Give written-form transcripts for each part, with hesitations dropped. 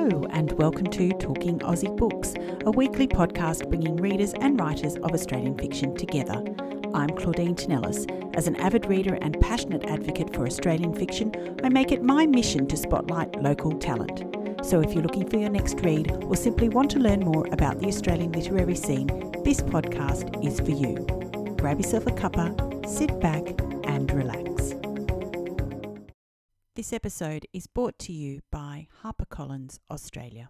Hello and welcome to Talking Aussie Books, a weekly podcast bringing readers and writers of Australian fiction together. I'm Claudine Tinellis. As an avid reader and passionate advocate for Australian fiction, I make it my mission to spotlight local talent. So if you're looking for your next read or simply want to learn more about the Australian literary scene, this podcast is for you. Grab yourself a cuppa, sit back and relax. This episode is brought to you by HarperCollins Australia.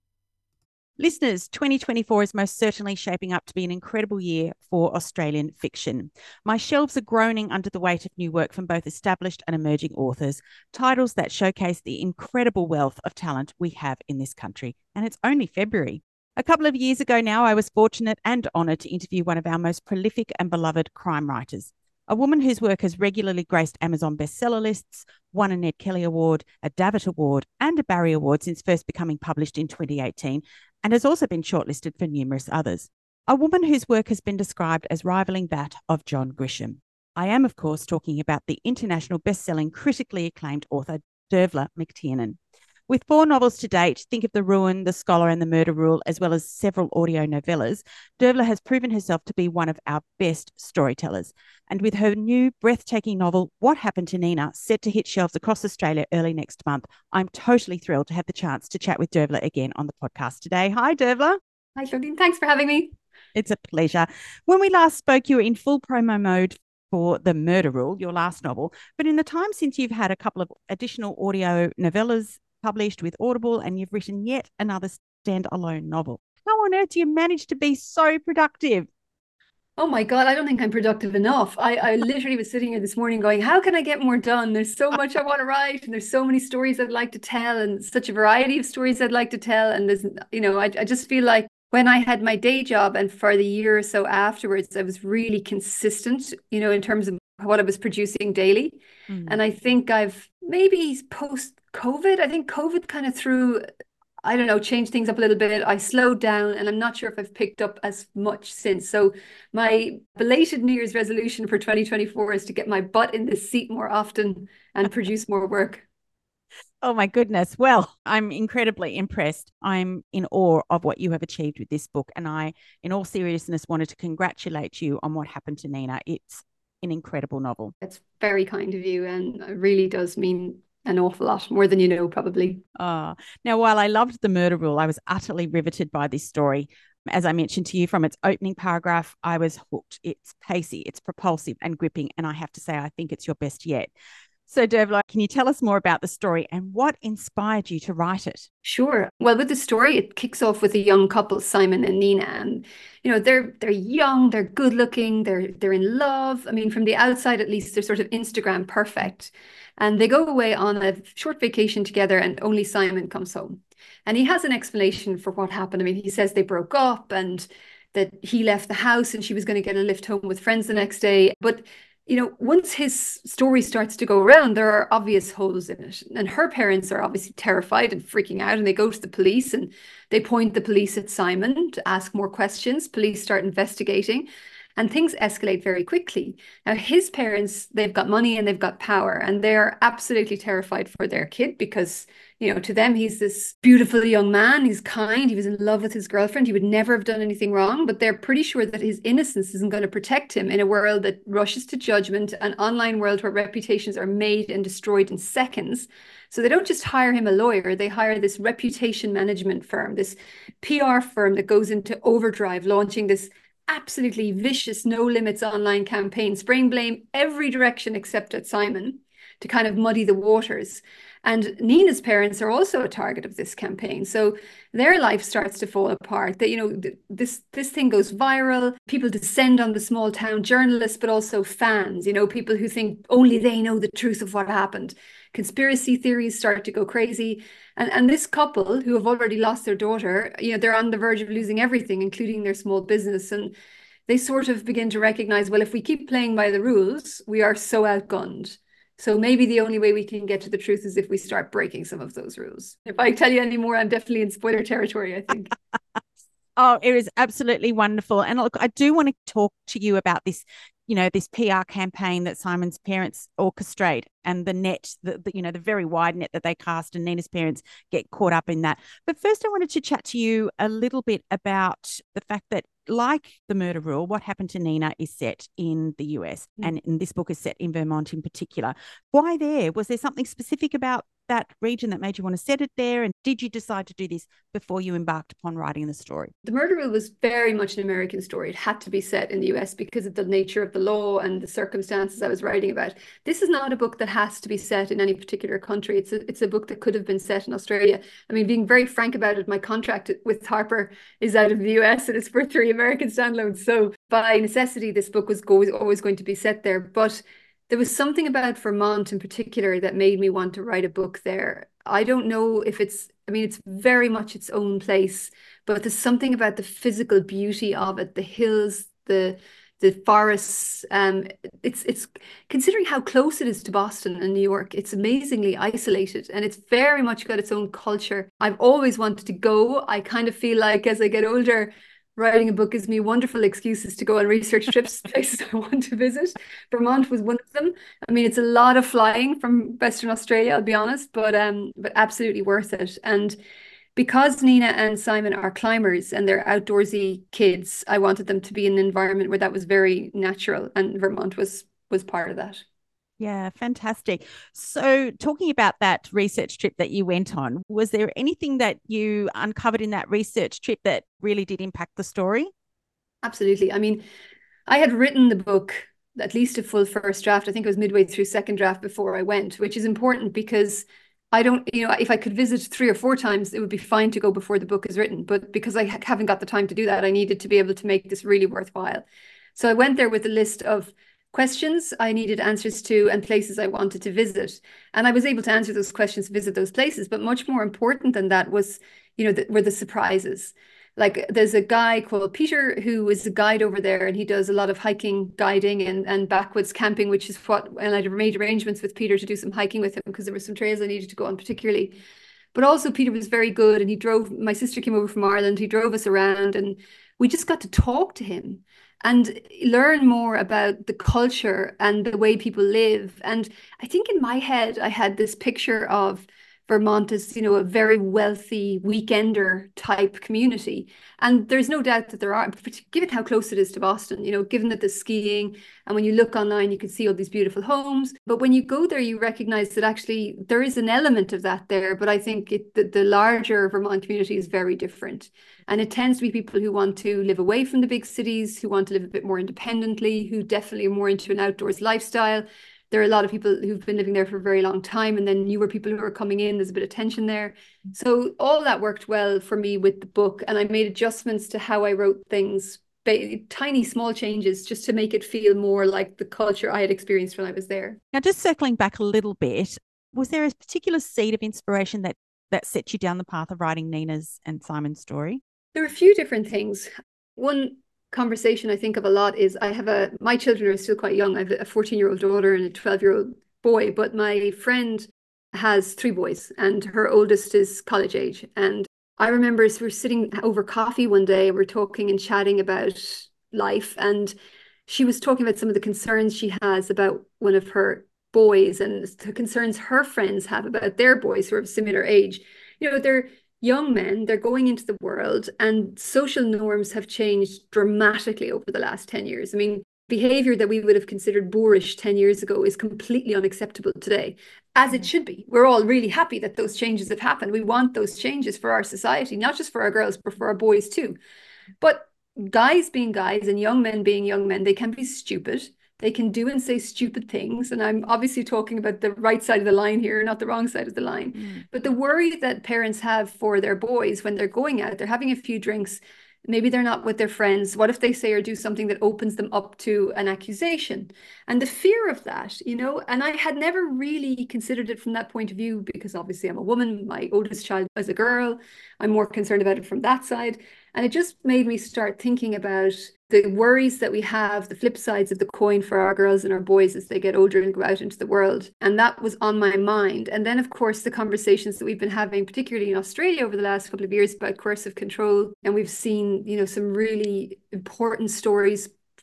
Listeners, 2024 is most certainly shaping up to be an incredible year for Australian fiction. My shelves are groaning under the weight of new work from both established and emerging authors, titles that showcase the incredible wealth of talent we have in this country. And it's only February. A couple of years ago now, I was fortunate and honoured to interview one of our most prolific and beloved crime writers. A woman whose work has regularly graced Amazon bestseller lists, won a Ned Kelly Award, a Davitt Award, and a Barry Award since first becoming published in 2018, and has also been shortlisted for numerous others. A woman whose work has been described as rivaling that of John Grisham. I am, of course, talking about the international best-selling, critically acclaimed author, Dervla McTiernan. With 4 novels to date, Think of the Ruin, The Scholar and The Murder Rule, as well as several audio novellas, Dervla has proven herself to be one of our best storytellers. And with her new breathtaking novel, What Happened to Nina, set to hit shelves across Australia early next month, I'm totally thrilled to have the chance to chat with Dervla again on the podcast today. Hi, Dervla. Hi, Claudine. Thanks for having me. It's a pleasure. When we last spoke, you were in full promo mode for The Murder Rule, your last novel. But in the time since, you've had a couple of additional audio novellas published with Audible, and you've written yet another standalone novel. How on earth do you manage to be so productive? Oh my God, I don't think I'm productive enough. I literally was sitting here this morning going, how can I get more done? There's so much I want to write, and there's so many stories I'd like to tell, and such a variety of stories I'd like to tell. And there's, I just feel like when I had my day job and for the year or so afterwards, I was really consistent, in terms of what I was producing daily. And I think I've maybe post-COVID, I think COVID kind of changed things up a little bit. I slowed down, and I'm not sure if I've picked up as much since. So my belated New Year's resolution for 2024 is to get my butt in the seat more often and produce more work. Oh my goodness. Well, I'm incredibly impressed. I'm in awe of what you have achieved with this book. And I, in all seriousness, wanted to congratulate you on What Happened to Nina. It's an incredible novel. That's very kind of you, and it really does mean an awful lot, more than you know, probably. Now, while I loved The Murder Rule, I was utterly riveted by this story. As I mentioned to you, from its opening paragraph, I was hooked. It's pacey, it's propulsive and gripping, and I have to say, I think it's your best yet. So, Dervla, can you tell us more about the story and what inspired you to write it? Sure. Well, with the story, it kicks off with a young couple, Simon and Nina, and they're young, they're good looking, they're in love. I mean, from the outside, at least, they're sort of Instagram perfect. And they go away on a short vacation together, and only Simon comes home. And he has an explanation for what happened. I mean, he says they broke up and that he left the house and she was going to get a lift home with friends the next day. But once his story starts to go around, there are obvious holes in it. And her parents are obviously terrified and freaking out, and they go to the police and they point the police at Simon to ask more questions. Police start investigating, and things escalate very quickly. Now, his parents, they've got money and they've got power, and they're absolutely terrified for their kid because, to them, he's this beautiful young man. He's kind. He was in love with his girlfriend. He would never have done anything wrong, but they're pretty sure that his innocence isn't going to protect him in a world that rushes to judgment, an online world where reputations are made and destroyed in seconds. So they don't just hire him a lawyer, they hire this reputation management firm, this PR firm that goes into overdrive, launching this absolutely vicious no limits online campaign, spraying blame every direction except at Simon to kind of muddy the waters. And Nina's parents are also a target of this campaign. So their life starts to fall apart. That, this thing goes viral. People descend on the small town journalists, but also fans, people who think only they know the truth of what happened. Conspiracy theories start to go crazy. And this couple who have already lost their daughter, they're on the verge of losing everything, including their small business. And they sort of begin to recognize, well, if we keep playing by the rules, we are so outgunned. So maybe the only way we can get to the truth is if we start breaking some of those rules. If I tell you any more, I'm definitely in spoiler territory, I think. Oh, it is absolutely wonderful. And look, I do want to talk to you about this this PR campaign that Simon's parents orchestrate, and the net, the very wide net that they cast, and Nina's parents get caught up in that. But first, I wanted to chat to you a little bit about the fact that, like The Murder Rule, What Happened to Nina is set in the US, and in this book is set in Vermont in particular. Why there? Was there something specific about that region that made you want to set it there? And did you decide to do this before you embarked upon writing the story? The Murder Rule was very much an American story. It had to be set in the US because of the nature of the law and the circumstances I was writing about. This is not a book that has to be set in any particular country. It's a book that could have been set in Australia. I mean, being very frank about it, my contract with Harper is out of the US and it's for 3 American standalones. So by necessity, this book was always going to be set there. But there was something about Vermont in particular that made me want to write a book there. I don't know if it's very much its own place, but there's something about the physical beauty of it, the hills, the forests. It's considering how close it is to Boston and New York, it's amazingly isolated, and it's very much got its own culture. I've always wanted to go. I kind of feel like as I get older, writing a book gives me wonderful excuses to go on research trips to places I want to visit. Vermont was one of them. I mean, it's a lot of flying from Western Australia, I'll be honest, but absolutely worth it. And because Nina and Simon are climbers and they're outdoorsy kids, I wanted them to be in an environment where that was very natural, and Vermont was part of that. Yeah, fantastic. So, talking about that research trip that you went on, was there anything that you uncovered in that research trip that really did impact the story? Absolutely. I mean, I had written the book, at least a full first draft. I think it was midway through second draft before I went, which is important because I don't, if I could visit 3 or 4 times, it would be fine to go before the book is written. But because I haven't got the time to do that, I needed to be able to make this really worthwhile. So I went there with a list of questions I needed answers to and places I wanted to visit. And I was able to answer those questions, visit those places. But much more important than that was, were the surprises. Like there's a guy called Peter who is a guide over there, and he does a lot of hiking, guiding, and backwoods camping, which is and I made arrangements with Peter to do some hiking with him because there were some trails I needed to go on particularly. But also Peter was very good, and my sister came over from Ireland, he drove us around, and we just got to talk to him and learn more about the culture and the way people live. And I think in my head, I had this picture of Vermont as, a very wealthy weekender type community. And there's no doubt that there are, given how close it is to Boston, given that there's skiing. And when you look online, you can see all these beautiful homes. But when you go there, you recognize that actually there is an element of that there. But I think the larger Vermont community is very different. And it tends to be people who want to live away from the big cities, who want to live a bit more independently, who definitely are more into an outdoors lifestyle. There are a lot of people who've been living there for a very long time, and then newer people who are coming in. There's a bit of tension there. So all that worked well for me with the book, and I made adjustments to how I wrote things, tiny, small changes, just to make it feel more like the culture I had experienced when I was there. Now, just circling back a little bit, was there a particular seed of inspiration that set you down the path of writing Nina's and Simon's story? There are a few different things. One conversation I think of a lot is my children are still quite young. I have a 14-year-old daughter and a 12-year-old boy, but my friend has 3 boys and her oldest is college age. And I remember we were sitting over coffee one day and we're talking and chatting about life, and she was talking about some of the concerns she has about one of her boys and the concerns her friends have about their boys who are of similar age. They're young men, they're going into the world, and social norms have changed dramatically over the last 10 years. I mean, behavior that we would have considered boorish 10 years ago is completely unacceptable today, as it should be. We're all really happy that those changes have happened. We want those changes for our society, not just for our girls, but for our boys too. But guys being guys and young men being young men, they can be stupid. They can do and say stupid things. And I'm obviously talking about the right side of the line here, not the wrong side of the line. But the worry that parents have for their boys when they're going out, they're having a few drinks, maybe they're not with their friends. What if they say or do something that opens them up to an accusation? And the fear of that, and I had never really considered it from that point of view because obviously I'm a woman. My oldest child is a girl. I'm more concerned about it from that side. And it just made me start thinking about the worries that we have, the flip sides of the coin for our girls and our boys as they get older and go out into the world. And that was on my mind. And then, of course, the conversations that we've been having, particularly in Australia over the last couple of years about coercive control. And we've seen, some really important stories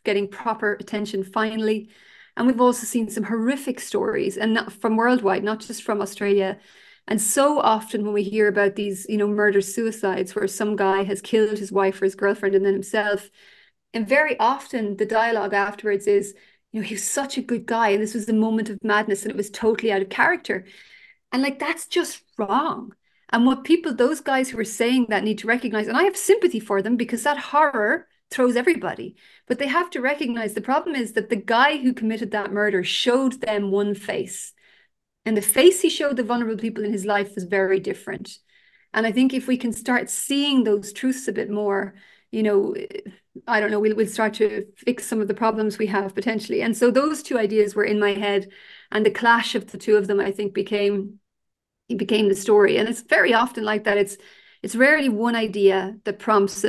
getting proper attention finally. And we've also seen some horrific stories, and not from worldwide, not just from Australia. And so often when we hear about these, murder suicides where some guy has killed his wife or his girlfriend and then himself, and very often the dialogue afterwards is, he was such a good guy and this was the moment of madness and it was totally out of character. And like, that's just wrong. And what those guys who are saying that need to recognize, and I have sympathy for them because that horror throws everybody, but they have to recognize the problem is that the guy who committed that murder showed them one face. And the face he showed the vulnerable people in his life was very different. And I think if we can start seeing those truths a bit more, I don't know, we'll start to fix some of the problems we have potentially. And so those two ideas were in my head, and the clash of the two of them, I think, became the story. And it's very often like that. It's rarely one idea that prompts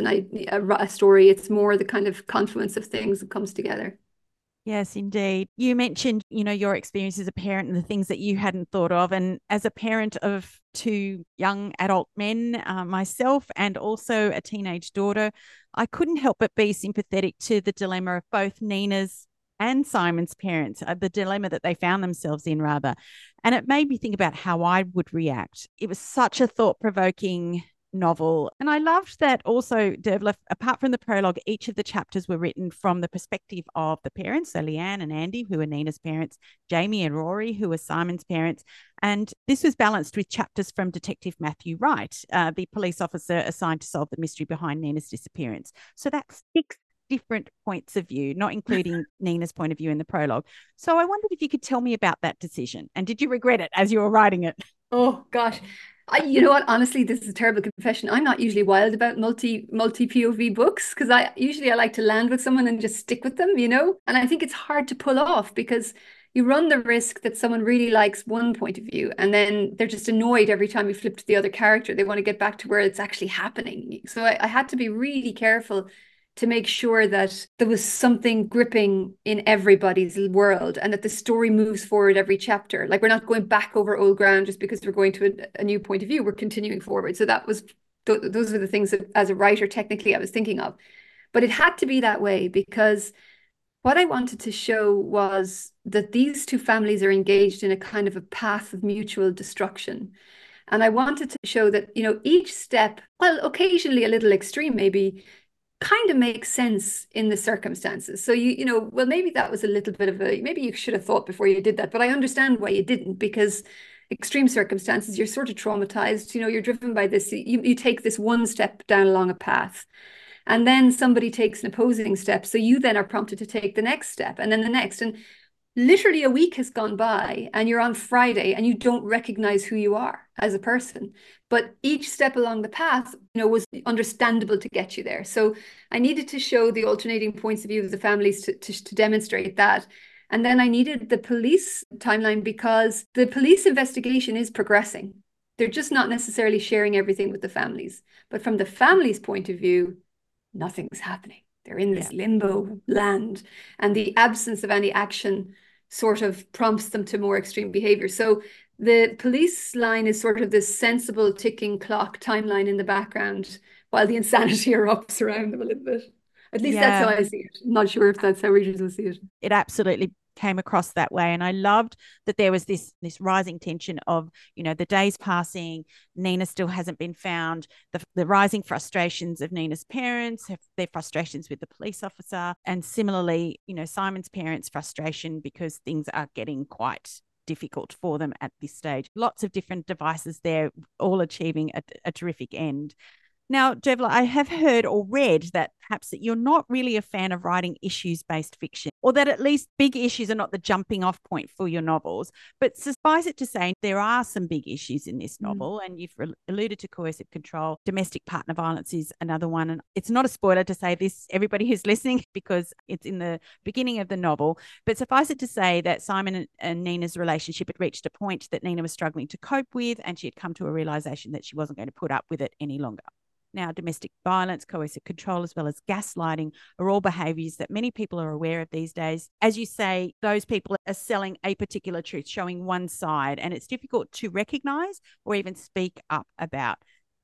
a story. It's more the kind of confluence of things that comes together. Yes, indeed. You mentioned, your experience as a parent and the things that you hadn't thought of. And as a parent of two young adult men, myself, and also a teenage daughter, I couldn't help but be sympathetic to the dilemma of both Nina's and Simon's parents, the dilemma that they found themselves in, rather. And it made me think about how I would react. It was such a thought-provoking novel. And I loved that also, Dervla, apart from the prologue, each of the chapters were written from the perspective of the parents. So Leanne and Andy, who were Nina's parents, Jamie and Rory, who were Simon's parents. And this was balanced with chapters from Detective Matthew Wright, the police officer assigned to solve the mystery behind Nina's disappearance. So that's 6 different points of view, not including Nina's point of view in the prologue. So I wondered if you could tell me about that decision. And did you regret it as you were writing it? Oh, gosh. You know what? Honestly, this is a terrible confession. I'm not usually wild about multi POV books because I like to land with someone and just stick with them, And I think it's hard to pull off because you run the risk that someone really likes one point of view and then they're just annoyed every time you flip to the other character. They want to get back to where it's actually happening. So I had to be really careful to make sure that there was something gripping in everybody's world and that the story moves forward every chapter. Like we're not going back over old ground just because we're going to a new point of view. We're continuing forward. So those were the things that as a writer, technically I was thinking of. But it had to be that way because what I wanted to show was that these two families are engaged in a kind of a path of mutual destruction. And I wanted to show that, each step, well, occasionally a little extreme, maybe kind of makes sense in the circumstances. So well, maybe that was a little bit of maybe you should have thought before you did that, but I understand why you didn't, because extreme circumstances, you're sort of traumatized, you're driven by this, you take this one step down along a path and then somebody takes an opposing step. So you then are prompted to take the next step and then the next. And literally a week has gone by and you're on Friday and you don't recognize who you are as a person. But each step along the path, was understandable to get you there. So I needed to show the alternating points of view of the families to demonstrate that. And then I needed the police timeline because the police investigation is progressing. They're just not necessarily sharing everything with the families. But from the family's point of view, nothing's happening. They're in this limbo land, and the absence of any action sort of prompts them to more extreme behavior. So the police line is sort of this sensible ticking clock timeline in the background while the insanity erupts around them a little bit. At least that's how I see it. I'm not sure if that's how readers will see it. It absolutely came across that way. And I loved that there was this rising tension of, the days passing, Nina still hasn't been found, the rising frustrations of Nina's parents, their frustrations with the police officer, and similarly, Simon's parents' frustration because things are getting quite difficult for them at this stage. Lots of different devices there, all achieving a terrific end. Now, Dervla, I have heard or read that perhaps that you're not really a fan of writing issues-based fiction, or that at least big issues are not the jumping off point for your novels. But suffice it to say, there are some big issues in this novel, and you've alluded to coercive control. Domestic partner violence is another one. And it's not a spoiler to say this, everybody who's listening, because it's in the beginning of the novel. But suffice it to say that Simon and Nina's relationship had reached a point that Nina was struggling to cope with, and she had come to a realization that she wasn't going to put up with it any longer. Now, domestic violence, coercive control, as well as gaslighting are all behaviours that many people are aware of these days. As you say, those people are selling a particular truth, showing one side, and it's difficult to recognise or even speak up about.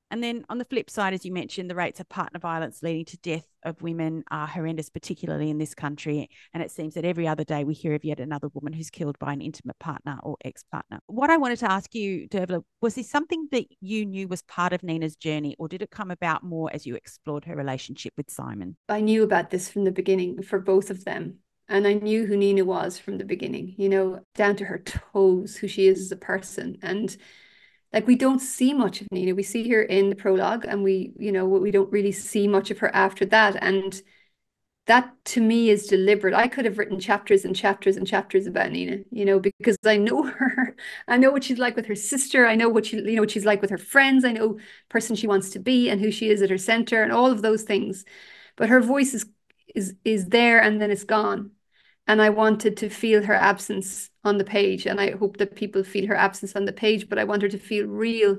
And then on the flip side, as you mentioned, the rates of partner violence leading to death of women are horrendous, particularly in this country. And it seems that every other day we hear of yet another woman who's killed by an intimate partner or ex-partner. What I wanted to ask you, Dervla, was this something that you knew was part of Nina's journey, or did it come about more as you explored her relationship with Simon? I knew about this from the beginning for both of them. And I knew who Nina was from the beginning, down to her toes, who she is as a person. And like, we don't see much of Nina. We see her in the prologue, and we don't really see much of her after that. And that to me is deliberate. I could have written chapters and chapters and chapters about Nina, because I know her. I know what she's like with her sister. I know what she's like with her friends. I know the person she wants to be and who she is at her center and all of those things. But her voice is there, and then it's gone. And I wanted to feel her absence on the page. And I hope that people feel her absence on the page, but I want her to feel real,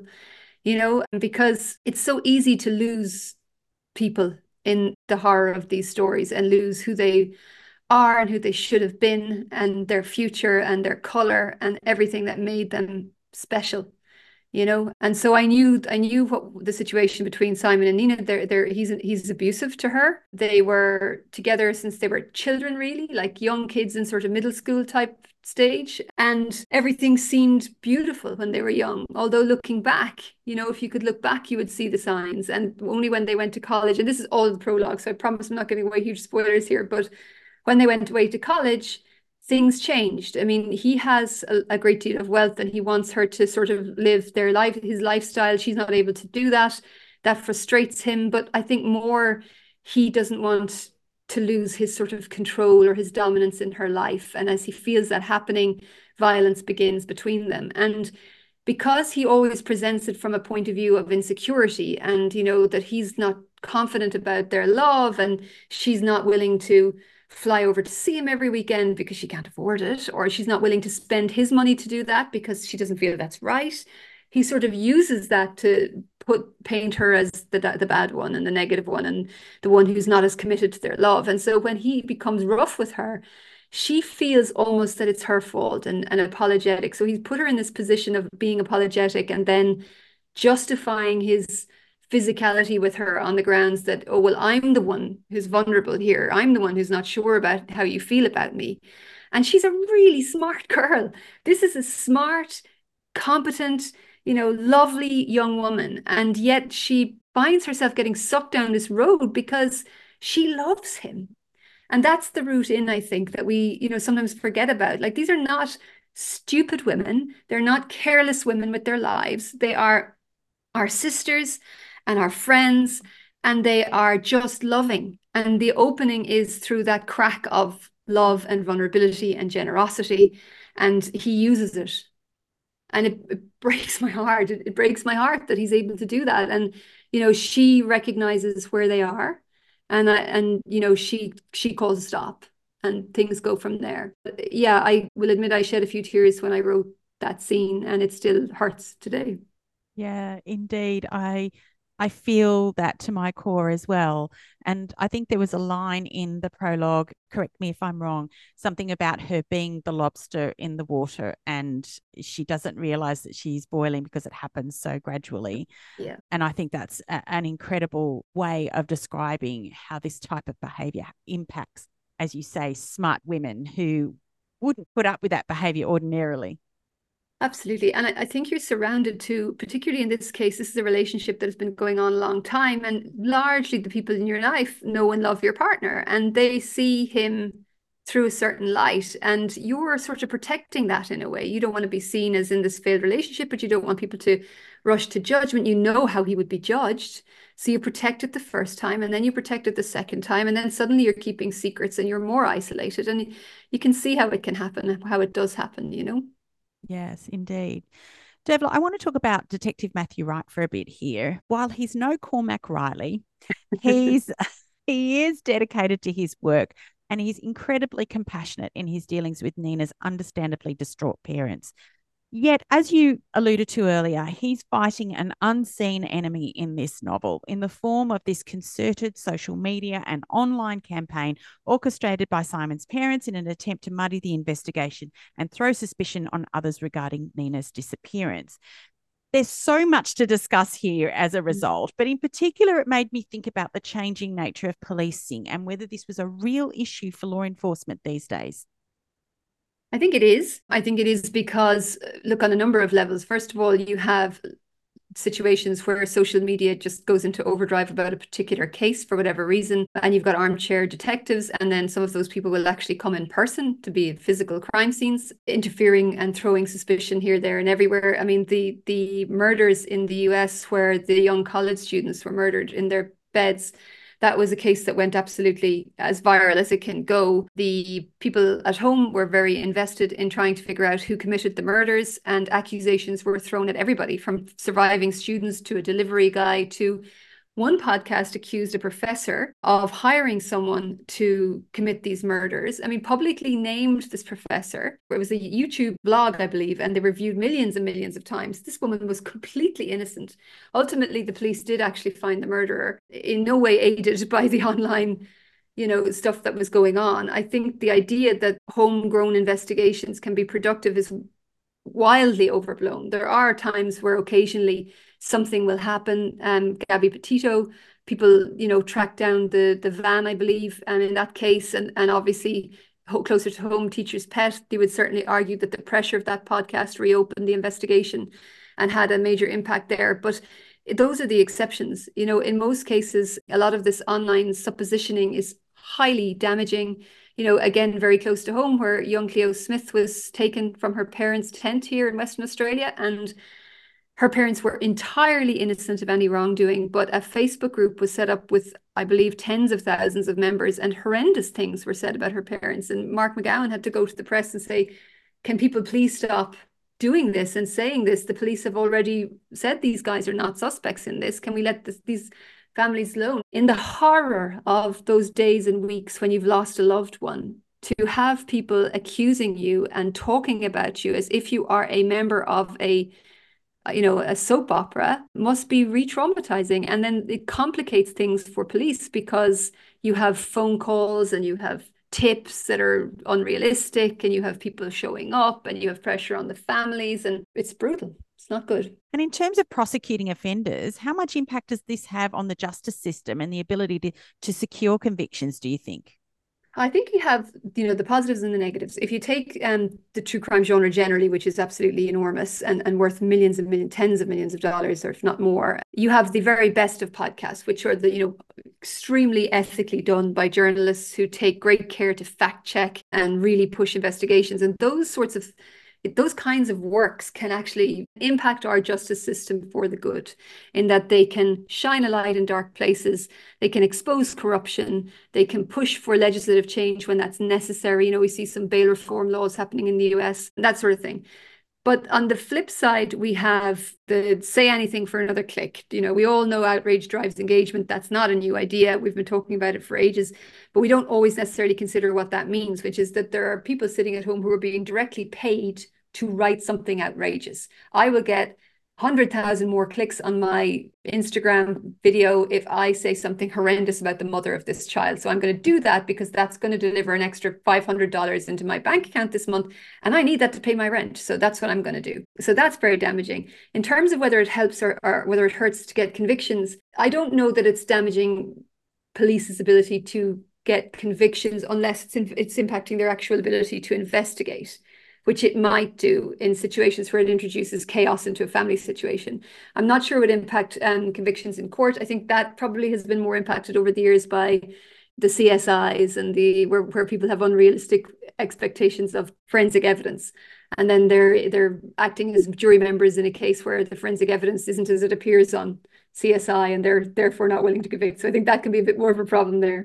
because it's so easy to lose people in the horror of these stories and lose who they are and who they should have been and their future and their color and everything that made them special. And so I knew what the situation between Simon and Nina. He's abusive to her. They were together since they were children, really, like young kids in sort of middle school type stage, and everything seemed beautiful when they were young. Although looking back, if you could look back, you would see the signs. And only when they went to college, and this is all the prologue, so I promise I'm not giving away huge spoilers here, but when they went away to college, things changed. I mean, he has a great deal of wealth, and he wants her to sort of live his lifestyle. She's not able to do that. That frustrates him. But I think more, he doesn't want to lose his sort of control or his dominance in her life. And as he feels that happening, violence begins between them. And because he always presents it from a point of view of insecurity, and, that he's not confident about their love, and she's not willing to fly over to see him every weekend because she can't afford it, or she's not willing to spend his money to do that because she doesn't feel that's right. He sort of uses that to paint her as the bad one and the negative one and the one who's not as committed to their love. And so when he becomes rough with her, she feels almost that it's her fault and apologetic. So he's put her in this position of being apologetic and then justifying his physicality with her on the grounds that, oh, well, I'm the one who's vulnerable here. I'm the one who's not sure about how you feel about me. And she's a really smart girl. This is a smart, competent, lovely young woman. And yet she finds herself getting sucked down this road because she loves him. And that's the route in, I think, that we, sometimes forget about. Like, these are not stupid women. They're not careless women with their lives. They are our sisters and our friends, and they are just loving. And the opening is through that crack of love and vulnerability and generosity, and he uses it. And it breaks my heart. It breaks my heart that he's able to do that. And, she recognizes where they are, and she calls a stop, and things go from there. But yeah, I will admit I shed a few tears when I wrote that scene, and it still hurts today. Yeah, indeed. I feel that to my core as well. And I think there was a line in the prologue, correct me if I'm wrong, something about her being the lobster in the water, and she doesn't realize that she's boiling because it happens so gradually. Yeah. And I think that's an incredible way of describing how this type of behavior impacts, as you say, smart women who wouldn't put up with that behavior ordinarily. Absolutely. And I think you're surrounded to, particularly in this case, this is a relationship that has been going on a long time. And largely the people in your life know and love your partner, and they see him through a certain light. And you're sort of protecting that in a way. You don't want to be seen as in this failed relationship, but you don't want people to rush to judgment. You know how he would be judged. So you protect it the first time, and then you protect it the second time. And then suddenly you're keeping secrets and you're more isolated. And you can see how it can happen, how it does happen. Yes, indeed. Dervla, I want to talk about Detective Matthew Wright for a bit here. While he's no Cormac Riley, he's he is dedicated to his work, and he's incredibly compassionate in his dealings with Nina's understandably distraught parents. Yet, as you alluded to earlier, he's fighting an unseen enemy in this novel in the form of this concerted social media and online campaign orchestrated by Simon's parents in an attempt to muddy the investigation and throw suspicion on others regarding Nina's disappearance. There's so much to discuss here as a result, but in particular, it made me think about the changing nature of policing and whether this was a real issue for law enforcement these days. I think it is. I think it is because, look, on a number of levels. First of all, you have situations where social media just goes into overdrive about a particular case for whatever reason, and you've got armchair detectives, and then some of those people will actually come in person to be at physical crime scenes, interfering and throwing suspicion here, there, and everywhere. I mean, the murders in the US where the young college students were murdered in their beds, that was a case that went absolutely as viral as it can go. The people at home were very invested in trying to figure out who committed the murders, and accusations were thrown at everybody, from surviving students to a delivery guy to one podcast accused a professor of hiring someone to commit these murders. I mean, publicly named this professor. It was a YouTube blog, I believe, and they were viewed millions and millions of times. This woman was completely innocent. Ultimately, the police did actually find the murderer, in no way aided by the online stuff that was going on. I think the idea that homegrown investigations can be productive is wildly overblown. There are times where occasionally something will happen. Gabby Petito, people, track down the van, I believe, and in that case, and obviously closer to home, Teacher's Pet, they would certainly argue that the pressure of that podcast reopened the investigation and had a major impact there. But those are the exceptions. In most cases, a lot of this online suppositioning is highly damaging. Again, very close to home, where young Cleo Smith was taken from her parents' tent here in Western Australia, and her parents were entirely innocent of any wrongdoing, but a Facebook group was set up with, I believe, tens of thousands of members, and horrendous things were said about her parents. And Mark McGowan had to go to the press and say, can people please stop doing this and saying this? The police have already said these guys are not suspects in this. Can we let these families alone? In the horror of those days and weeks when you've lost a loved one, to have people accusing you and talking about you as if you are a member of a soap opera must be re-traumatizing. And then it complicates things for police because you have phone calls and you have tips that are unrealistic, and you have people showing up, and you have pressure on the families, and it's brutal. It's not good. And in terms of prosecuting offenders, how much impact does this have on the justice system and the ability to secure convictions, do you think? I think you have, the positives and the negatives. If you take the true crime genre generally, which is absolutely enormous and worth millions and millions, tens of millions of dollars, or if not more, you have the very best of podcasts, which are the, extremely ethically done by journalists who take great care to fact check and really push investigations. And those kinds of works can actually impact our justice system for the good, in that they can shine a light in dark places, they can expose corruption, they can push for legislative change when that's necessary. We see some bail reform laws happening in the US, that sort of thing. But on the flip side, we have the say anything for another click. We all know outrage drives engagement. That's not a new idea. We've been talking about it for ages, but we don't always necessarily consider what that means, which is that there are people sitting at home who are being directly paid to write something outrageous. I will get 100,000 more clicks on my Instagram video if I say something horrendous about the mother of this child. So I'm going to do that because that's going to deliver an extra $500 into my bank account this month, and I need that to pay my rent. So that's what I'm going to do. So that's very damaging. In terms of whether it helps or whether it hurts to get convictions, I don't know that it's damaging police's ability to get convictions unless it's impacting their actual ability to investigate, which it might do in situations where it introduces chaos into a family situation. I'm not sure it would impact convictions in court. I think that probably has been more impacted over the years by the CSIs and where people have unrealistic expectations of forensic evidence. And then they're acting as jury members in a case where the forensic evidence isn't as it appears on CSI, and they're therefore not willing to convict. So I think that can be a bit more of a problem there.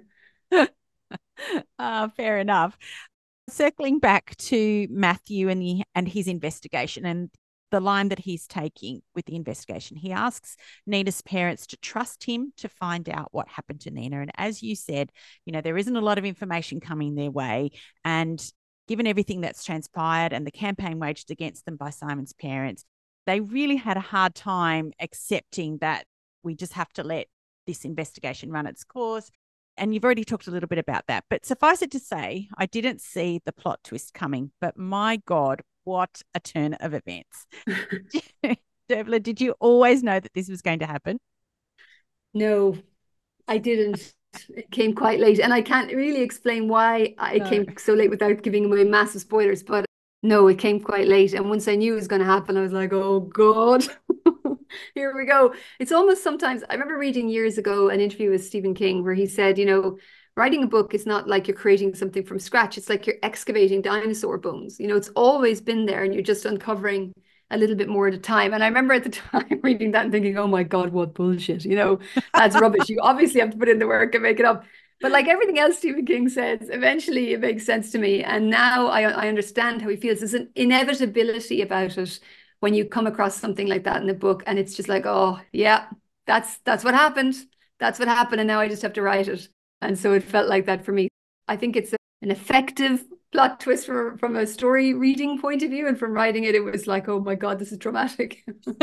Fair enough. Circling back to Matthew and his investigation and the line that he's taking with the investigation, he asks Nina's parents to trust him to find out what happened to Nina. And as you said, there isn't a lot of information coming their way. And given everything that's transpired and the campaign waged against them by Simon's parents, they really had a hard time accepting that we just have to let this investigation run its course. And you've already talked a little bit about that. But suffice it to say, I didn't see the plot twist coming. But my God, what a turn of events. Dervla, did you always know that this was going to happen? No, I didn't. It came quite late, and I can't really explain why it No. came so late without giving away massive spoilers. But no, it came quite late. And once I knew it was going to happen, I was like, oh God, here we go. It's almost sometimes, I remember reading years ago an interview with Stephen King where he said, writing a book is not like you're creating something from scratch. It's like you're excavating dinosaur bones. It's always been there and you're just uncovering a little bit more at a time. And I remember at the time reading that and thinking, oh my God, what bullshit. That's rubbish. You obviously have to put in the work and make it up. But like everything else Stephen King says, eventually it makes sense to me. And now I understand how he feels. There's an inevitability about it when you come across something like that in the book. And it's just like, oh, yeah, that's what happened. That's what happened. And now I just have to write it. And so it felt like that for me. I think it's an effective plot twist from a story reading point of view. And from writing it, it was like, oh my God, this is dramatic.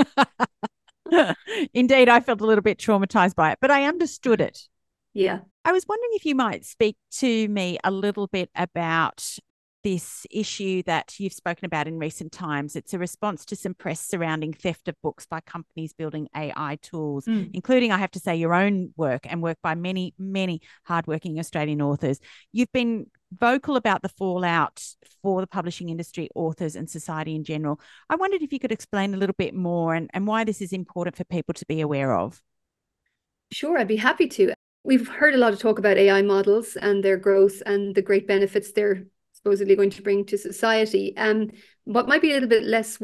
Indeed, I felt a little bit traumatized by it, but I understood it. Yeah. I was wondering if you might speak to me a little bit about this issue that you've spoken about in recent times. It's a response to some press surrounding theft of books by companies building AI tools, including, I have to say, your own work and work by many, many hardworking Australian authors. You've been vocal about the fallout for the publishing industry, authors, and society in general. I wondered if you could explain a little bit more and why this is important for people to be aware of. Sure, I'd be happy to. We've heard a lot of talk about AI models and their growth and the great benefits they're supposedly going to bring to society. What might be a little bit less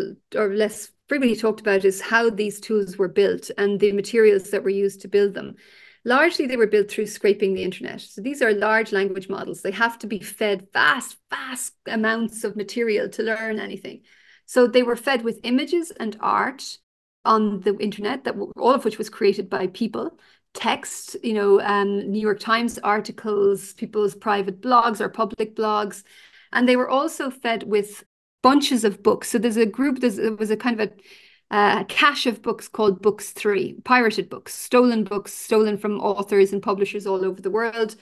frequently talked about is how these tools were built and the materials that were used to build them. Largely, they were built through scraping the internet. So these are large language models. They have to be fed vast amounts of material to learn anything. So they were fed with images and art on the internet, all of which was created by people. Text, New York Times articles, people's private blogs or public blogs. And they were also fed with bunches of books. So there was a kind of a cache of books called Books 3, pirated books, stolen from authors and publishers all over the world.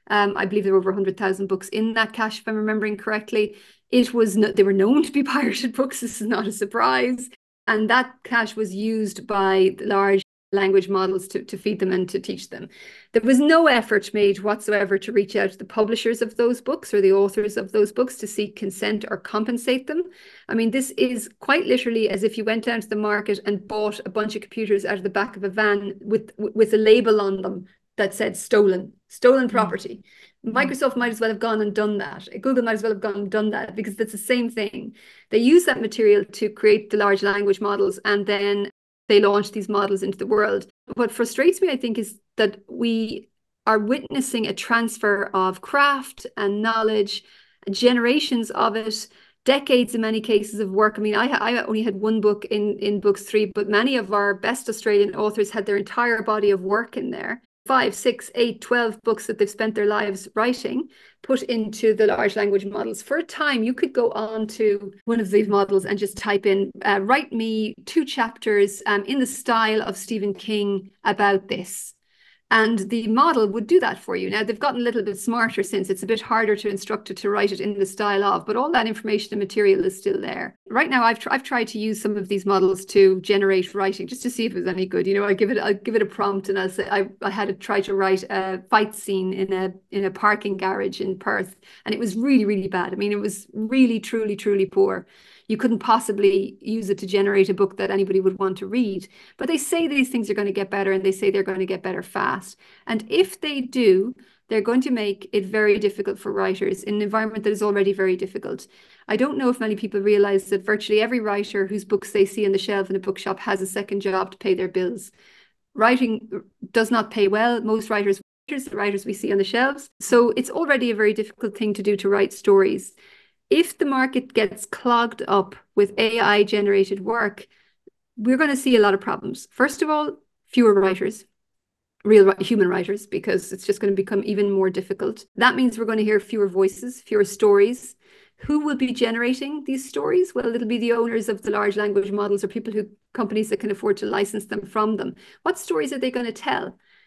I believe there were over 100,000 books in that cache, if I'm remembering correctly. They were known to be pirated books. This is not a surprise. And that cache was used by large language models to feed them and to teach them. There was no effort made whatsoever to reach out to the publishers of those books or the authors of those books to seek consent or compensate them. I mean, this is quite literally as if you went down to the market and bought a bunch of computers out of the back of a van with a label on them that said stolen property. Microsoft might as well have gone and done that. Google might as well have gone and done that because it's the same thing. They use that material to create the large language models and then they launch these models into the world. What frustrates me, I think, is that we are witnessing a transfer of craft and knowledge, generations of it, decades in many cases of work. I mean, I only had one book in Books 3, but many of our best Australian authors had their entire body of work in there. 5, 6, 8, 12 books that they've spent their lives writing, put into the large language models. For a time, you could go on to one of these models and just type in, write me 2 chapters in the style of Stephen King about this. And the model would do that for you. Now, they've gotten a little bit smarter since. It's a bit harder to instruct it to write it in the style of, but all that information and material is still there. Right now, I've tried to use some of these models to generate writing just to see if it was any good. I'll give it a prompt and I'll say I had to try to write a fight scene in a parking garage in Perth, and it was really, really bad. I mean, it was really, truly, truly poor. You couldn't possibly use it to generate a book that anybody would want to read. But they say these things are going to get better and they say they're going to get better fast. And if they do, they're going to make it very difficult for writers in an environment that is already very difficult. I don't know if many people realize that virtually every writer whose books they see on the shelf in a bookshop has a second job to pay their bills. Writing does not pay well. Most the writers we see on the shelves. So it's already a very difficult thing to do to write stories. If the market gets clogged up with AI generated work, we're going to see a lot of problems. First of all, fewer writers, real human writers, because it's just going to become even more difficult. That means we're going to hear fewer voices, fewer stories. Who will be generating these stories? Well, it'll be the owners of the large language models or companies that can afford to license them from them. What stories are they going to tell?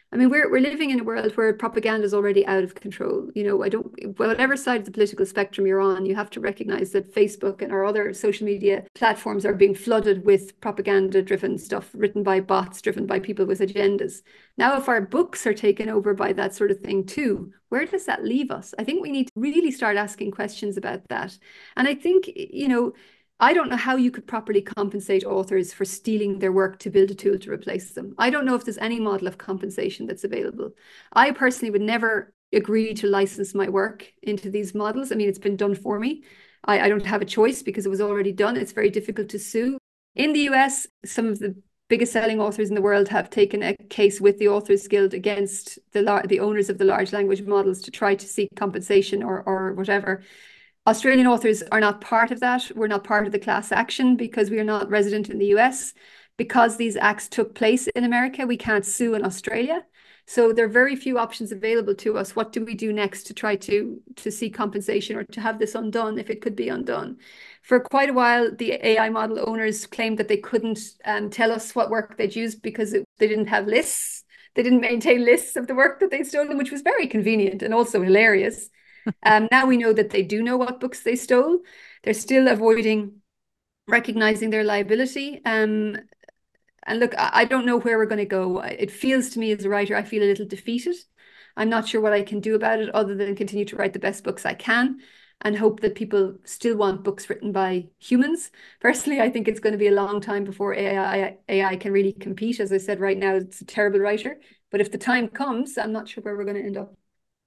I mean, we're living in a world where propaganda is already out of control. You know, whatever side of the political spectrum you're on, you have to recognize that Facebook and our other social media platforms are being flooded with propaganda-driven stuff written by bots, driven by people with agendas. Now, if our books are taken over by that sort of thing too, where does that leave us? I think we need to really start asking questions about that. And I think, you know, I don't know how you could properly compensate authors for stealing their work to build a tool to replace them. I don't know if there's any model of compensation that's available. I personally would never agree to license my work into these models. I mean, it's been done for me. I don't have a choice because it was already done. It's very difficult to sue. In the US, some of the biggest selling authors in the world have taken a case with the Authors Guild against the owners of the large language models to try to seek compensation or whatever. Australian authors are not part of that. We're not part of the class action because we are not resident in the US. Because these acts took place in America, we can't sue in Australia. So there are very few options available to us. What do we do next to try to seek compensation or to have this undone if it could be undone? For quite a while, the AI model owners claimed that they couldn't tell us what work they'd used because they didn't have lists. They didn't maintain lists of the work that they'd stolen, which was very convenient and also hilarious. Now we know that they do know what books they stole. They're still avoiding recognizing their liability. And look, I don't know where we're going to go. It feels to me as a writer, I feel a little defeated. I'm not sure what I can do about it other than continue to write the best books I can and hope that people still want books written by humans. Personally, I think it's going to be a long time before AI can really compete. As I said, right now, it's a terrible writer. But if the time comes, I'm not sure where we're going to end up.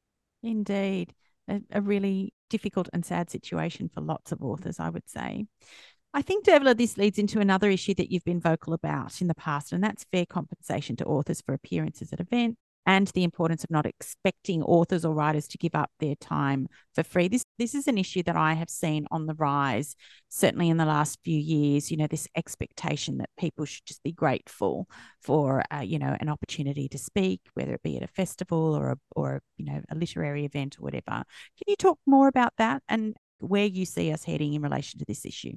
Indeed. A really difficult and sad situation for lots of authors, I would say. I think, Dervla, this leads into another issue that you've been vocal about in the past, and that's fair compensation to authors for appearances at events and the importance of not expecting authors or writers to give up their time for free. This is an issue that I have seen on the rise, certainly in the last few years, you know, this expectation that people should just be grateful for, you know, an opportunity to speak, whether it be at a festival or you know, a literary event or whatever. Can you talk more about that and where you see us heading in relation to this issue?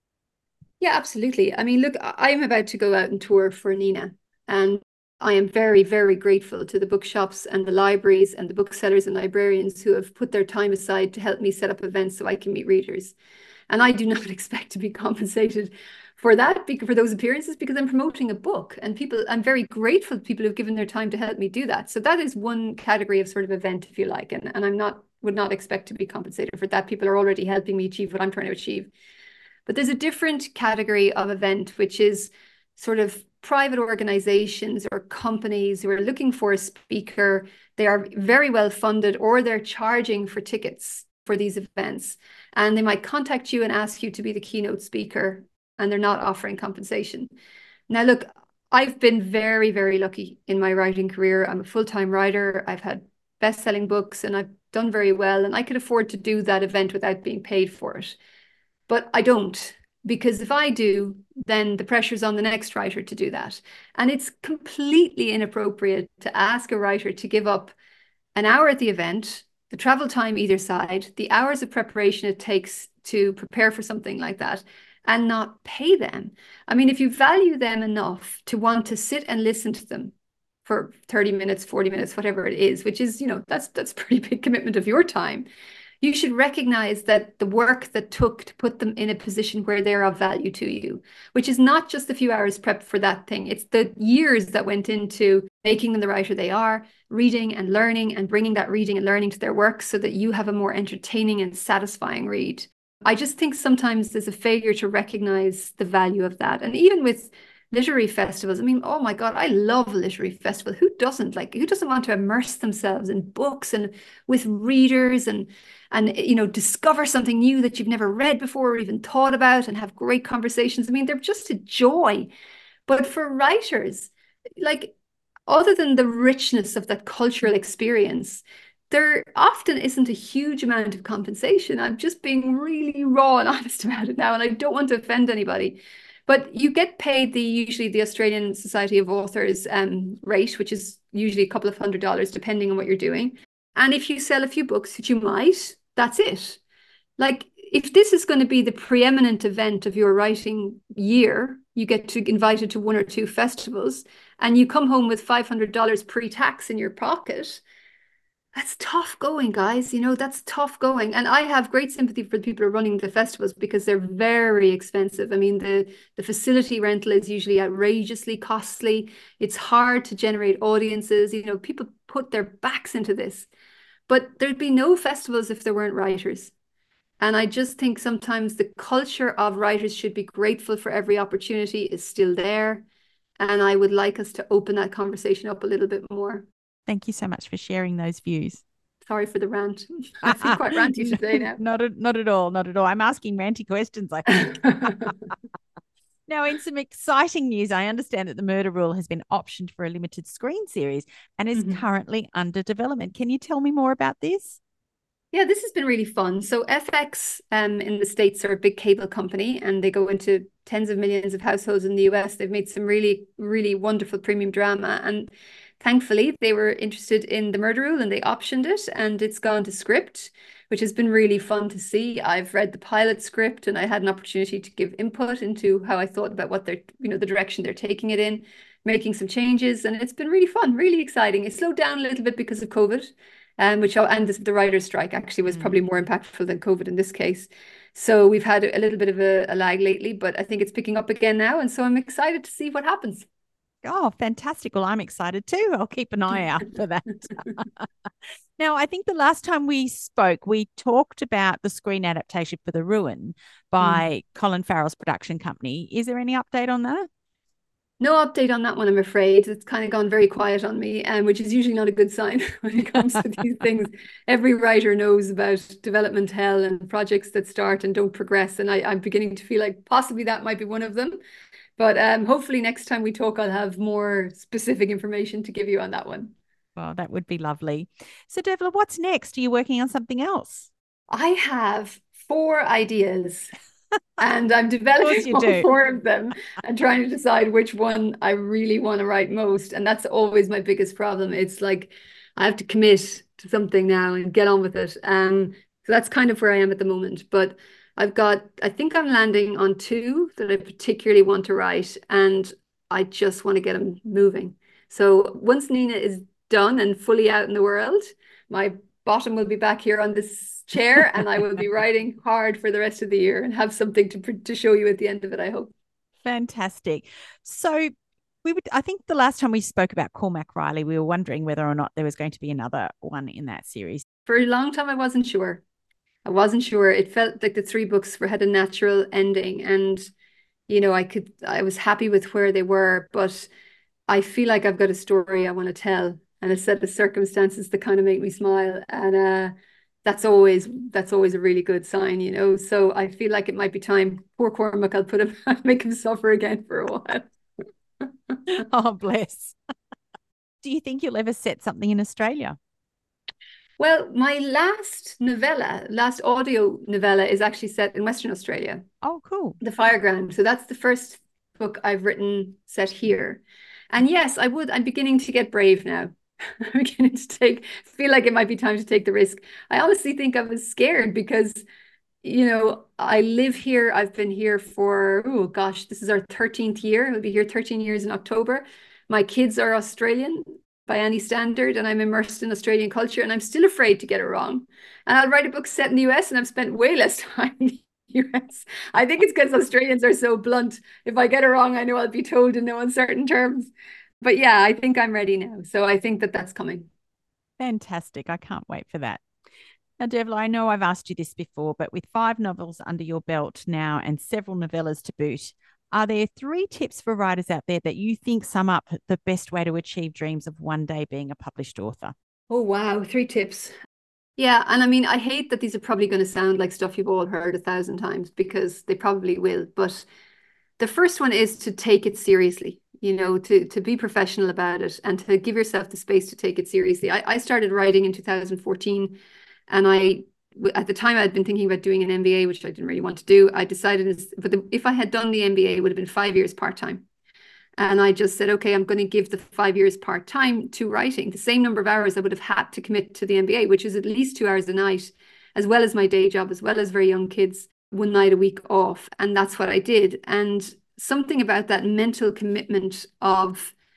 Yeah, absolutely. I mean, look, I'm about to go out and tour for Nina, and I am very, very grateful to the bookshops and the libraries and the booksellers and librarians who have put their time aside to help me set up events so I can meet readers. And I do not expect to be compensated for that, for those appearances, because I'm promoting a book, and I'm very grateful to people who've given their time to help me do that. So that is one category of sort of event, if you like, and would not expect to be compensated for that. People are already helping me achieve what I'm trying to achieve. But there's a different category of event, which is sort of private organizations or companies who are looking for a speaker. They are very well funded, or they're charging for tickets for these events. And they might contact you and ask you to be the keynote speaker, and they're not offering compensation. Now, look, I've been very, very lucky in my writing career. I'm a full-time writer. I've had best-selling books and I've done very well, and I could afford to do that event without being paid for it. But I don't, because if I do, then the pressure's on the next writer to do that. And it's completely inappropriate to ask a writer to give up an hour at the event, the travel time either side, the hours of preparation it takes to prepare for something like that, and not pay them. I mean, if you value them enough to want to sit and listen to them for 30 minutes, 40 minutes, whatever it is, which is, you know, that's a pretty big commitment of your time. You should recognize that the work that took to put them in a position where they're of value to you, which is not just a few hours prep for that thing. It's the years that went into making them the writer they are, reading and learning and bringing that reading and learning to their work so that you have a more entertaining and satisfying read. I just think sometimes there's a failure to recognize the value of that. And even with literary festivals, I mean, oh my God, I love a literary festival. Who doesn't? Like, who doesn't want to immerse themselves in books and with readers and you know, discover something new that you've never read before or even thought about and have great conversations? I mean, they're just a joy. But for writers, like, other than the richness of that cultural experience, there often isn't a huge amount of compensation. I'm just being really raw and honest about it now, and I don't want to offend anybody. But you get paid usually the Australian Society of Authors rate, which is usually a couple of $100 depending on what you're doing. And if you sell a few books, which you might, that's it. Like, if this is going to be the preeminent event of your writing year, you get to invited to one or two festivals, and you come home with $500 pre-tax in your pocket. That's tough going, guys. That's tough going. And I have great sympathy for the people who are running the festivals because they're very expensive. I mean, the facility rental is usually outrageously costly. It's hard to generate audiences. People put their backs into this. But there'd be no festivals if there weren't writers. And I just think sometimes the culture of writers should be grateful for every opportunity is still there. And I would like us to open that conversation up a little bit more. Thank you so much for sharing those views. Sorry for the rant. I feel quite ranty today now. Not at all. Not at all. I'm asking ranty questions, I think. Now, in some exciting news, I understand that the Murder Rule has been optioned for a limited screen series and is currently under development. Can you tell me more about this? Yeah, this has been really fun. So FX in the States are a big cable company and they go into tens of millions of households in the US. They've made some really, really wonderful premium drama. And thankfully, they were interested in the Murder Rule and they optioned it and it's gone to script, which has been really fun to see. I've read the pilot script and I had an opportunity to give input into how I thought about what they're, the direction they're taking it in, making some changes. And it's been really fun, really exciting. It slowed down a little bit because of COVID. And the writer's strike actually was probably more impactful than COVID in this case. So we've had a little bit of a lag lately, but I think it's picking up again now. And so I'm excited to see what happens. Oh, fantastic. Well, I'm excited too. I'll keep an eye out for that. Now, I think the last time we spoke, we talked about the screen adaptation for The Ruin by Colin Farrell's production company. Is there any update on that? No update on that one, I'm afraid. It's kind of gone very quiet on me, which is usually not a good sign when it comes to these things. Every writer knows about development hell and projects that start and don't progress. And I'm beginning to feel like possibly that might be one of them. But hopefully next time we talk, I'll have more specific information to give you on that one. Well, that would be lovely. So, Devla, what's next? Are you working on something else? I have 4 ideas. And I'm developing all 4 of them and trying to decide which one I really want to write most. And that's always my biggest problem. It's like I have to commit to something now and get on with it. So that's kind of where I am at the moment. But I think I'm landing on 2 that I particularly want to write. And I just want to get them moving. So once Nina is done and fully out in the world, my bottom will be back here on this chair and I will be writing hard for the rest of the year and have something to show you at the end of it, I hope. Fantastic. So I think the last time we spoke about Cormac Riley, we were wondering whether or not there was going to be another one in that series. For a long time, I wasn't sure. It felt like the 3 books had a natural ending and, I was happy with where they were, but I feel like I've got a story I want to tell and a set of circumstances that kind of make me smile. And that's always a really good sign. So I feel like it might be time. Poor Cormac, I'll make him suffer again for a while. Oh, bless. Do you think you'll ever set something in Australia? Well, my last audio novella is actually set in Western Australia. Oh, cool. The Fireground. So that's the first book I've written set here. And yes, I'm beginning to get brave now. I'm beginning to feel like it might be time to take the risk. I honestly think I was scared because, I live here. I've been here for, oh gosh, this is our 13th year. We'll be here 13 years in October. My kids are Australian by any standard, and I'm immersed in Australian culture, and I'm still afraid to get it wrong. And I'll write a book set in the US, and I've spent way less time in the US. I think it's because Australians are so blunt. If I get it wrong, I know I'll be told in no uncertain terms. But yeah, I think I'm ready now. So I think that that's coming. Fantastic. I can't wait for that. Now, Devla, I know I've asked you this before, but with 5 novels under your belt now and several novellas to boot, are there 3 tips for writers out there that you think sum up the best way to achieve dreams of one day being a published author? Oh, wow. 3 tips. Yeah. And I mean, I hate that these are probably going to sound like stuff you've all heard 1,000 times because they probably will. But the first one is to take it seriously, to be professional about it and to give yourself the space to take it seriously. I started writing in 2014 and at the time I'd been thinking about doing an MBA, which I didn't really want to do. I decided, if I had done the MBA, it would have been 5 years part-time. And I just said, okay, I'm going to give the 5 years part-time to writing, the same number of hours I would have had to commit to the MBA, which is at least 2 hours a night, as well as my day job, as well as very young kids, one night a week off. And that's what I did. And something about that mental commitment of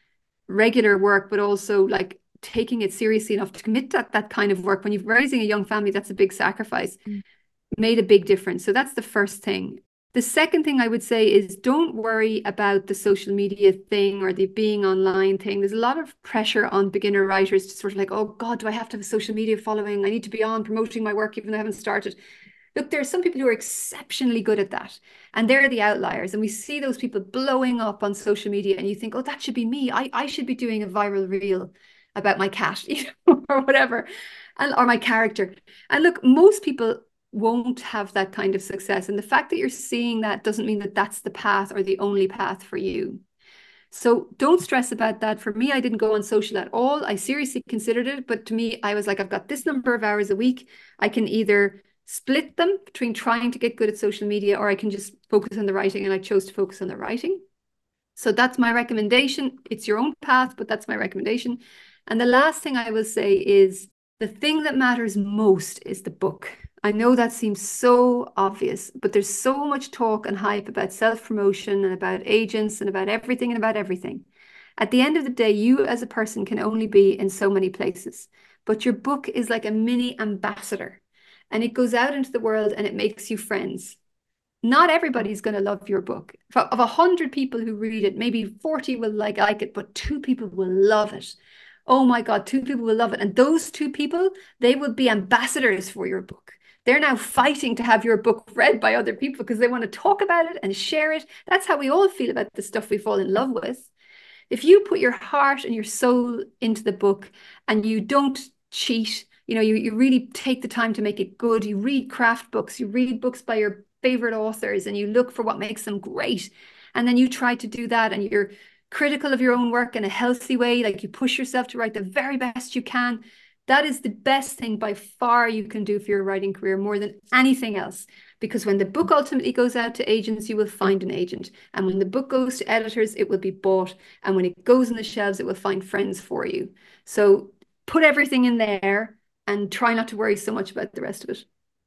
regular work, but also like taking it seriously enough to commit to that kind of work when you're raising a young family. That's a big sacrifice. Made a big difference. So that's the first thing. The second thing I would say is don't worry about the social media thing or the being online thing. There's a lot of pressure on beginner writers to sort of like, oh God, do I have to have a social media following? I need to be on promoting my work even though I haven't started. Look, there are some people who are exceptionally good at that, and they're the outliers. And we see those people blowing up on social media, and you think, oh, that should be me. I should be doing a viral reel about my cat, or whatever, or my character. And look, most people won't have that kind of success. And the fact that you're seeing that doesn't mean that that's the path or the only path for you. So don't stress about that. For me, I didn't go on social at all. I seriously considered it. But to me, I was like, I've got this number of hours a week. I can either split them between trying to get good at social media, or I can just focus on the writing. And I chose to focus on the writing. So that's my recommendation. It's your own path, but that's my recommendation. And the last thing I will say is the thing that matters most is the book. I know that seems so obvious, but there's so much talk and hype about self-promotion and about agents and about everything and about everything. At the end of the day, you as a person can only be in so many places, but your book is like a mini ambassador, and it goes out into the world and it makes you friends. Not everybody's going to love your book. Of 100 people who read it, maybe 40 will like it, but 2 people will love it. Oh my God, 2 people will love it. And those 2 people, they will be ambassadors for your book. They're now fighting to have your book read by other people because they want to talk about it and share it. That's how we all feel about the stuff we fall in love with. If you put your heart and your soul into the book and you don't cheat, you really take the time to make it good. You read craft books, you read books by your favorite authors, and you look for what makes them great. And then you try to do that, and you're critical of your own work in a healthy way. Like you push yourself to write the very best you can. That is the best thing by far you can do for your writing career, more than anything else. Because when the book ultimately goes out to agents, you will find an agent. And when the book goes to editors, it will be bought. And when it goes on the shelves, it will find friends for you. So put everything in there and try not to worry so much about the rest of it.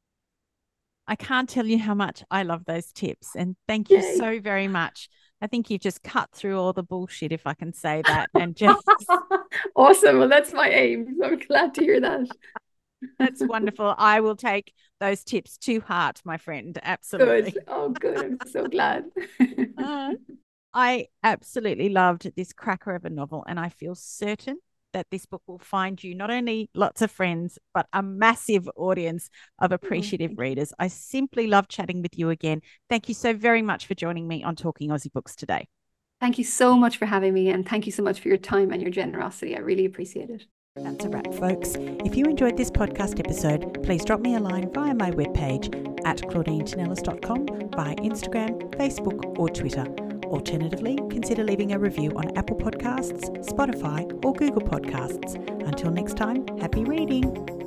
I can't tell you how much I love those tips. And thank you so very much. I think you've just cut through all the bullshit, if I can say that. And just awesome. Well, that's my aim. So I'm glad to hear that. That's wonderful. I will take those tips to heart, my friend. Absolutely. Good. Oh, good. I'm so glad. I absolutely loved this cracker of a novel, and I feel certain that this book will find you not only lots of friends, but a massive audience of appreciative readers. I simply love chatting with you again. Thank you so very much for joining me on Talking Aussie Books today. Thank you so much for having me, and thank you so much for your time and your generosity. I really appreciate it. That's a wrap, folks. If you enjoyed this podcast episode, please drop me a line via my webpage at claudinetinellis.com, via Instagram, Facebook, or Twitter. Alternatively, consider leaving a review on Apple Podcasts, Spotify, or Google Podcasts. Until next time, happy reading.